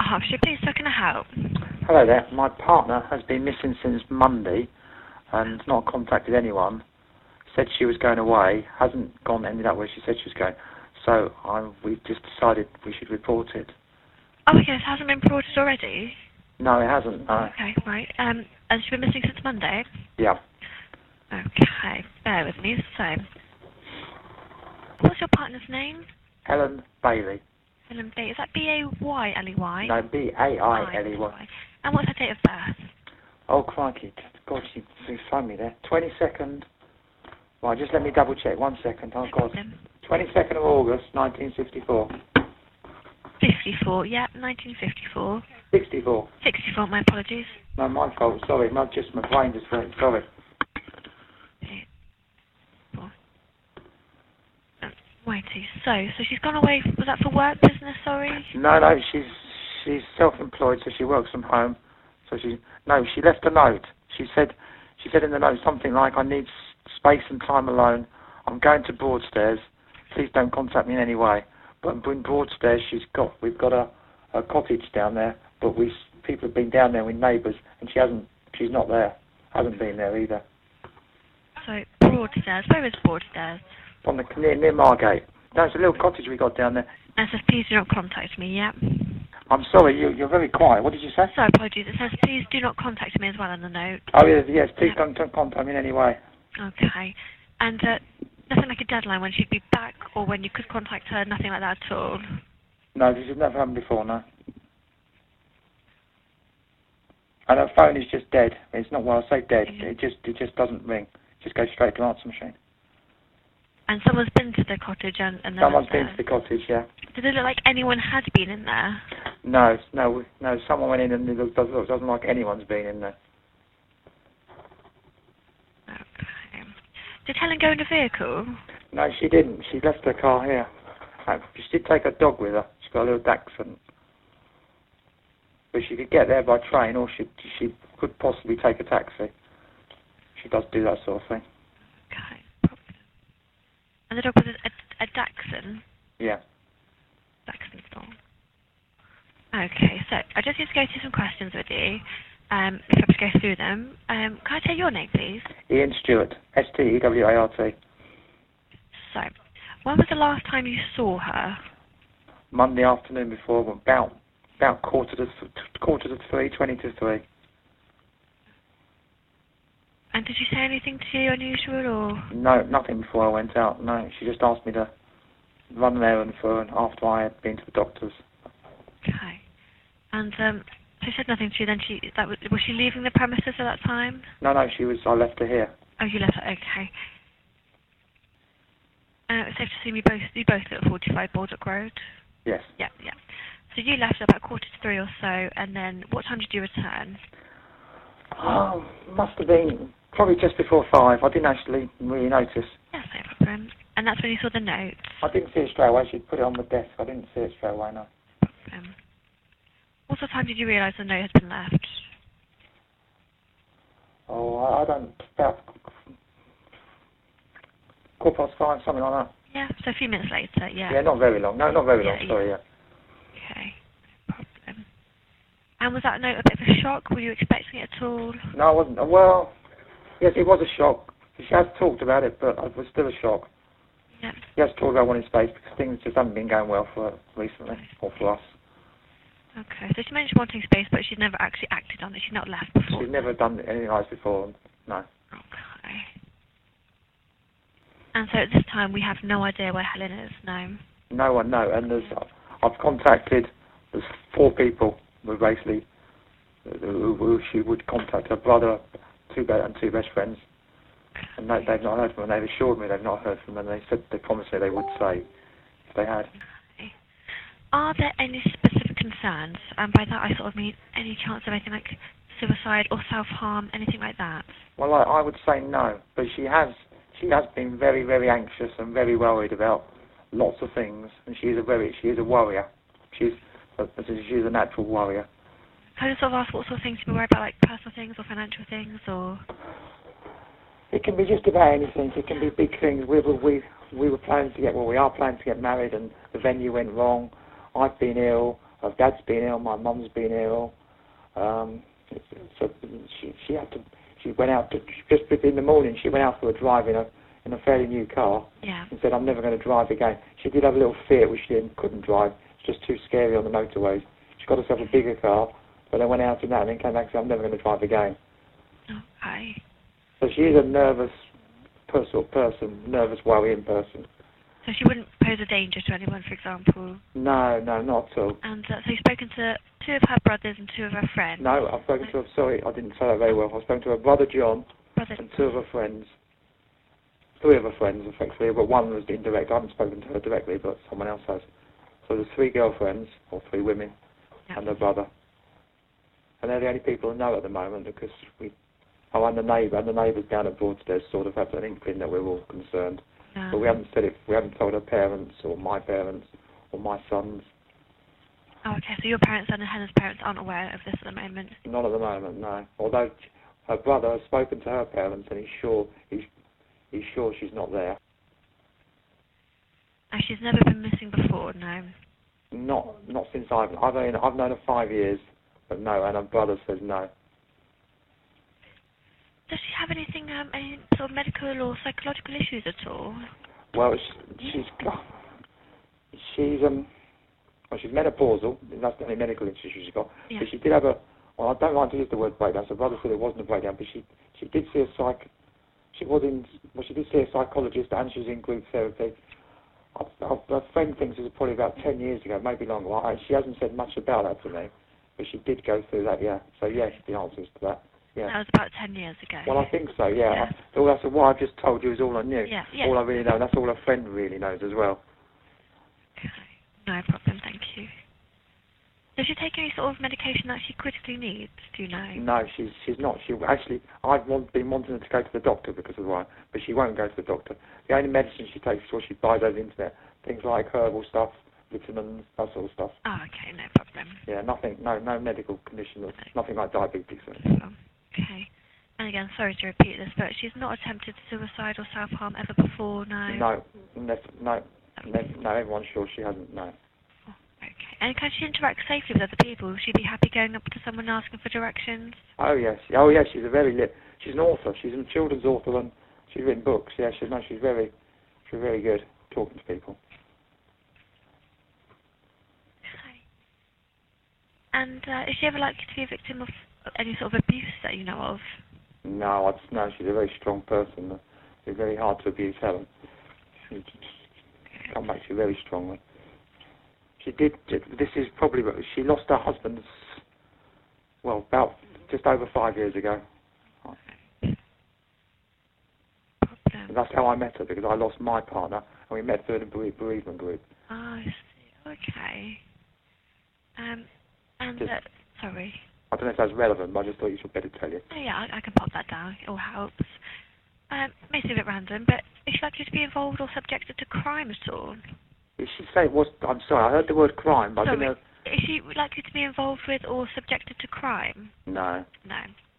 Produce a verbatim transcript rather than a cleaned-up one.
Hertfordshire, please, how can I help? Hello there. My partner has been missing since Monday and not contacted anyone. Said she was going away, hasn't gone ended up where she said she was going. So I, we've just decided we should report it. Oh, okay, it hasn't been reported already? No, it hasn't, no. Okay, right. Um, has she been missing since Monday? Yeah. Okay, bear with me. So, what's your partner's name? Helen Bailey. Helen Bailey. Is that B A Y L E Y? No, B A I L E Y. And what's her date of birth? Oh, crikey. God, she, she phoned me there. twenty-second. Right, just let me double check. One second. Oh, God. twenty-second of August, nineteen sixty-four. fifty-four, yeah, nineteen fifty-four. sixty-four. sixty-four, my apologies. No, my fault. Sorry, not just my brain just went. Sorry. Righty, so, so she's gone away, was that for work, business, sorry? No, no, she's she's self-employed, so she works from home. So she, no, she left a note. She said, she said in the note something like, I need s- space and time alone. I'm going to Broadstairs. Please don't contact me in any way. But in Broadstairs, she's got, we've got a, a cottage down there, but we, people have been down there with neighbours, and she hasn't, she's not there. Hasn't been there either. So, Broadstairs, where is Broadstairs? On the, near, near Margate. No, it's a little cottage we got down there. And it says, please do not contact me, yeah? I'm sorry, you, you're very quiet. What did you say? Sorry, apologies. It says, please do not contact me as well on the note. Oh, yes, yes please yeah. don't, don't contact me in any way. Okay. And uh, nothing like a deadline when she'd be back or when you could contact her, nothing like that at all? No, this has never happened before, no. And her phone is just dead. It's not, well, I say dead. Mm-hmm. It just it just doesn't ring. It just goes straight to answer machine. And someone's been to the cottage and... and Someone's been to the cottage, yeah. Did it look like anyone had been in there? No, no, no. Someone went in and it looks, doesn't, doesn't like anyone's been in there. Okay. Did Helen go in a vehicle? No, she didn't. She left her car here. She did take her dog with her. She's got a little Dachshund. But she could get there by train, or she she could possibly take a taxi. She does do that sort of thing. Okay. And the dog was a, a, a Dachshund? Yeah. Dachshund dog. Okay, so I just need to go through some questions with you. Um, if I could go through them. Um, can I take your name, please? Ian Stewart. S T E W A R T. So, when was the last time you saw her? Monday afternoon before, about about quarter to th- quarter to three, twenty to three. And did she say anything to you unusual, or? No, nothing before I went out. No, she just asked me to run an errand for her after I had been to the doctor's. Okay. And um, she said nothing to you. Then she that was, was she leaving the premises at that time? No, no, she was. I left her here. Oh, you left her. Okay. Uh, it's safe to assume you both you both live at forty-five Baldock Road. Yes. Yeah, yeah. So you left at about quarter to three or so, and then what time did you return? Oh, must have been probably just before five. I didn't actually really notice. Yes, no problem. And that's when you saw the note? I didn't see it straight away. She'd put it on the desk. I didn't see it straight away, no. Um, what sort of time did you realise the note had been left? Oh, I, I don't... About quarter past five, something like that. Yeah, so a few minutes later, yeah. Yeah, not very long. No, not very yeah, long, yeah. sorry, yeah. Okay, no problem. And was that note a bit of a shock? Were you expecting it at all? No, I wasn't. Well, yes, it was a shock. She has talked about it, but it was still a shock. Yeah. She has talked about wanting space because things just haven't been going well for her recently, or for us. Okay, so she mentioned wanting space, but she'd never actually acted on it. She'd not left before. She's never done anything like this before, no. Okay. And so at this time, we have no idea where Helen is, no? No one, no. And there's, I've contacted, there's four people who basically, who, who she would contact, her brother, two be- and two best friends. And they, they've not heard from them. They've assured me they've not heard from them. They said, they promised me they would say if they had. Okay. Are there any specific concerns? And by that I sort of mean any chance of anything like suicide or self-harm, anything like that? Well, I, I would say no, but she has she has been very, very anxious and very worried about lots of things, and she is a very she is a warrior. She's a, she's a natural warrior. Can I just sort of ask what sort of things you were worried about, like personal things or financial things, or? It can be just about anything. It can be big things. We were we we were planning to get well, we are planning to get married, and the venue went wrong. I've been ill. her dad's been ill, my mum's been ill. Um, so she she had to. She went out to, just in the morning. She went out for a drive in a in a fairly new car. Yeah. And said, "I'm never going to drive again." She did have a little fear, which she didn't, couldn't drive. It's just too scary on the motorways. She got herself a bigger car, but then went out in that and then came back and said, "I'm never going to drive again." Okay. So she is a nervous person, person, nervous, worrying person. So she wouldn't pose a danger to anyone, for example? No, no, not at all. And uh, so you've spoken to two of her brothers and two of her friends? No, I've spoken to her, sorry, I didn't say that very well. I've spoken to her brother John Brother. and two of her friends. Three of her friends, effectively, but one was indirect. I haven't spoken to her directly, but someone else has. So there's three girlfriends, or three women, Yep. and her brother. And they're the only people who know at the moment, because we... Oh, and the neighbour, and the neighbours down at Broadstairs sort of have an inkling that we're all concerned. No. But we haven't said it, we haven't told her parents, or my parents, or my sons. Oh, okay, so your parents and Hannah's parents aren't aware of this at the moment? Not at the moment, no. Although her brother has spoken to her parents, and he's sure he's he's sure she's not there. And she's never been missing before, no? Not not since I've I've known I've known her five years, but no. And her brother says no. Does she have anything, um, any sort of medical or psychological issues at all? Well, she, she's got she's um well she's menopausal. That's the only medical issue she's got. Yeah. But she did have a well I don't like to use the word breakdown. So her brother said it wasn't a breakdown, but she she did see a psych. She was in well she did see a psychologist and she's in group therapy. Her friend thinks it was probably about ten years ago, maybe longer. I, she hasn't said much about that to me, but she did go through that, yeah. So, yes, the answer is to that, yeah. That was about ten years ago. Well, I think so, yeah. Yeah. I, all that's what I've just told you is all I knew. Yeah, yeah. All I really know. That's all her friend really knows as well. Okay. No problem, thank you. Does she take any sort of medication that she critically needs, do you know? No, she's she's not. She actually, I've want, been wanting her to go to the doctor because of why, but she won't go to the doctor. The only medicine she takes is what she buys over the internet. Things like herbal stuff, vitamins, that sort of stuff. Oh, okay, no problem. Yeah, nothing, no, no medical condition, No. nothing like diabetes. Or Um, okay. And again, sorry to repeat this, but she's not attempted suicide or self-harm ever before, no? No, no, no, no, no, everyone's sure she hasn't, no. Oh, okay. And can she interact safely with other people? Would she be happy going up to someone asking for directions? Oh yes, oh yes, she's a very lit. She's an author. She's a children's author and she's written books. Yeah, she's no, she's very, she's very good talking to people. Okay. And uh, is she ever likely to be a victim of any sort of abuse that you know of? No, I just know she's a very strong person. It's very hard to abuse Helen. She come back to you very strongly. She did. This is probably she lost her husband. Well, about just over five years ago. Problem. That's how I met her because I lost my partner and we met through a bere- bereavement group. Oh, I see. Okay. Um, and Just- uh, sorry. I don't know if that's relevant, but I just thought you should better tell you. Oh, yeah, I, I can pop that down. It all helps. Um, may seem a bit random, but is she likely to be involved or subjected to crime at all? Did she say it was? I'm sorry, I heard the word crime, but I Sorry. didn't know. Is she likely to be involved with or subjected to crime? No. No.